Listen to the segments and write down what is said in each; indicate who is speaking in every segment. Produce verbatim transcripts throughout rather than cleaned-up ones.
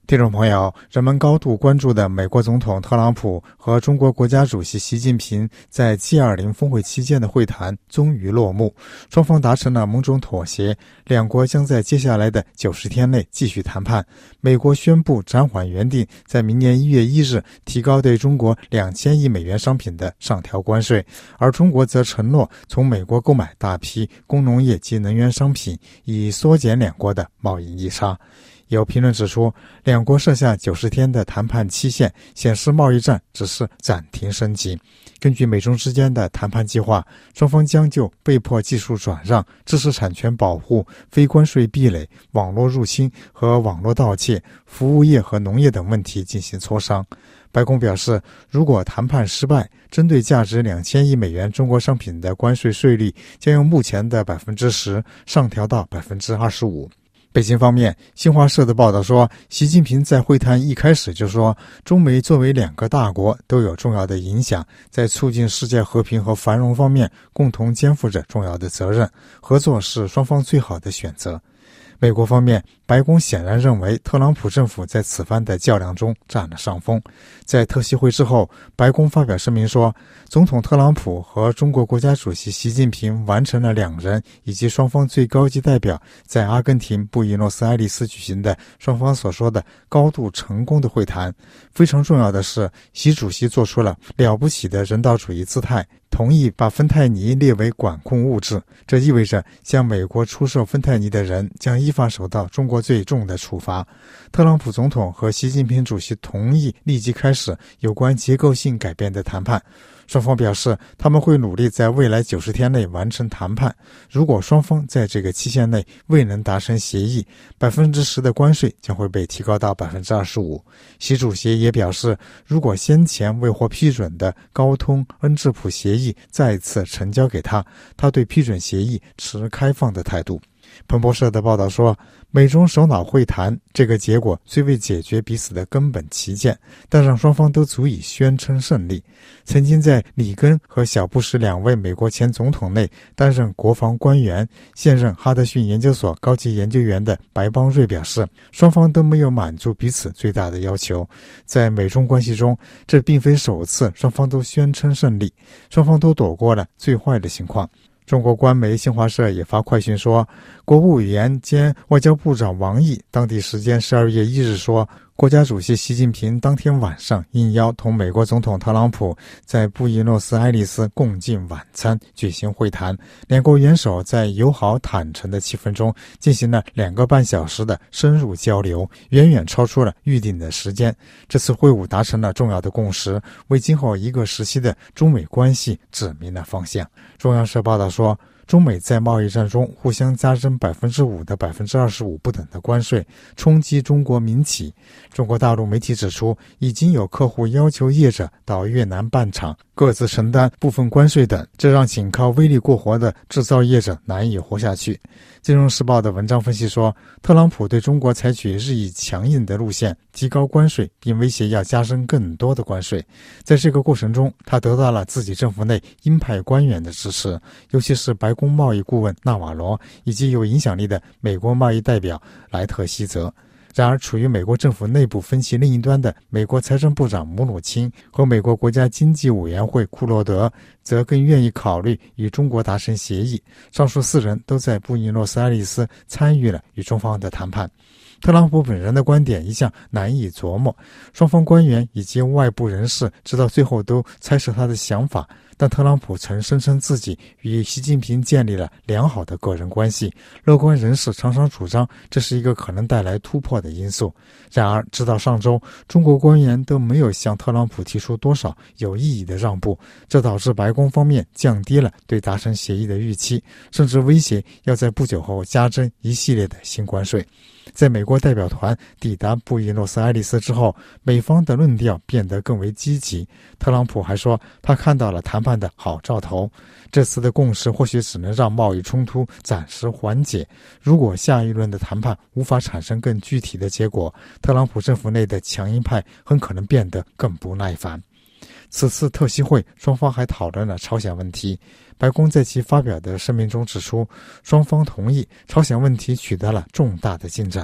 Speaker 1: 听众朋友，人们高度关注的美国总统特朗普和中国国家主席习近平在 G 二十 峰会期间的会谈终于落幕，双方达成了某种妥协，两国将在接下来的九十天内继续谈判。美国宣布暂缓原定在明年一月一日提高对中国两千亿美元商品的上调关税，而中国则承诺从美国购买大批工农业及能源商品，以缩减两国的贸易逆差。有评论指出，两国设下九十天的谈判期限，显示贸易战只是暂停升级。根据美中之间的谈判计划，双方将就被迫技术转让、知识产权保护、非关税壁垒、网络入侵和网络盗窃、服务业和农业等问题进行磋商。白宫表示，如果谈判失败，针对价值两千亿美元中国商品的关税税率将由目前的 百分之十 上调到 百分之二十五。北京方面，新华社的报道说，习近平在会谈一开始就说，中美作为两个大国都有重要的影响，在促进世界和平和繁荣方面共同肩负着重要的责任，合作是双方最好的选择。美国方面，白宫显然认为特朗普政府在此番的较量中占了上风。在特席会之后，白宫发表声明说，总统特朗普和中国国家主席习近平完成了两人以及双方最高级代表在阿根廷布宜诺斯艾利斯举行的双方所说的高度成功的会谈。非常重要的是，习主席做出了了不起的人道主义姿态，同意把芬太尼列为管控物质，这意味着向美国出售芬太尼的人将依法受到中国最重的处罚。特朗普总统和习近平主席同意立即开始有关结构性改变的谈判。双方表示，他们会努力在未来九十天内完成谈判。如果双方在这个期限内未能达成协议， 百分之十 的关税将会被提高到 百分之二十五。习主席也表示，如果先前未获批准的高通恩智浦协议再次呈交给他，他对批准协议持开放的态度。彭博社的报道说，美中首脑会谈这个结果虽未解决彼此的根本歧见，但让双方都足以宣称胜利。曾经在里根和小布什两位美国前总统内担任国防官员、现任哈德逊研究所高级研究员的白邦瑞表示，双方都没有满足彼此最大的要求。在美中关系中，这并非首次双方都宣称胜利，双方都躲过了最坏的情况。中国官媒新华社也发快讯说，国务委员兼外交部长王毅当地时间十二月一日说，国家主席习近平当天晚上应邀同美国总统特朗普在布宜诺斯艾利斯共进晚餐，举行会谈。两国元首在友好坦诚的气氛中进行了两个半小时的深入交流，远远超出了预定的时间。这次会晤达成了重要的共识，为今后一个时期的中美关系指明了方向。中央社报道说，中美在贸易战中互相加征 百分之五 的 百分之二十五 不等的关税，冲击中国民企。中国大陆媒体指出，已经有客户要求业者到越南办厂，各自承担部分关税等，这让仅靠威力过活的制造业者难以活下去。金融时报的文章分析说，特朗普对中国采取日益强硬的路线，提高关税，并威胁要加征更多的关税。在这个过程中，他得到了自己政府内鹰派官员的支持，尤其是白宫贸易顾问纳瓦罗以及有影响力的美国贸易代表莱特希泽。然而，处于美国政府内部分歧另一端的美国财政部长姆努钦和美国国家经济委员会库洛德则更愿意考虑与中国达成协议。上述四人都在布宜诺斯艾利斯参与了与中方的谈判。特朗普本人的观点一向难以琢磨，双方官员以及外部人士直到最后都猜测他的想法，但特朗普曾声称自己与习近平建立了良好的个人关系，乐观人士常常主张这是一个可能带来突破的因素。然而，直到上周，中国官员都没有向特朗普提出多少有意义的让步，这导致白宫方面降低了对达成协议的预期，甚至威胁要在不久后加征一系列的新关税。在美国代表团抵达布宜诺斯艾利斯之后，美方的论调变得更为积极。特朗普还说，他看到了谈判的好兆头。这次的共识或许只能让贸易冲突暂时缓解。如果下一轮的谈判无法产生更具体的结果，特朗普政府内的强硬派很可能变得更不耐烦。此次特席会，双方还讨论了朝鲜问题。白宫在其发表的声明中指出，双方同意朝鲜问题取得了重大的进展。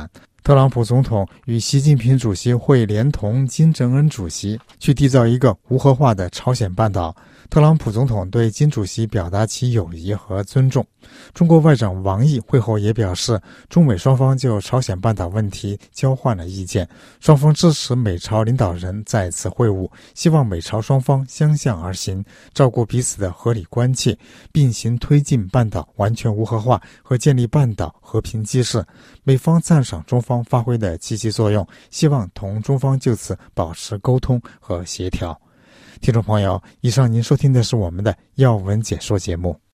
Speaker 1: 特朗普总统与习近平主席会连同金正恩主席去缔造一个无核化的朝鲜半岛。特朗普总统对金主席表达其友谊和尊重。中国外长王毅会后也表示，中美双方就朝鲜半岛问题交换了意见，双方支持美朝领导人再次会晤，希望美朝双方相向而行，照顾彼此的合理关切，并行推进半岛完全无核化和建立半岛和平机制。美方赞赏中方发挥的积极作用，希望同中方就此保持沟通和协调。听众朋友，以上您收听的是我们的要闻解说节目。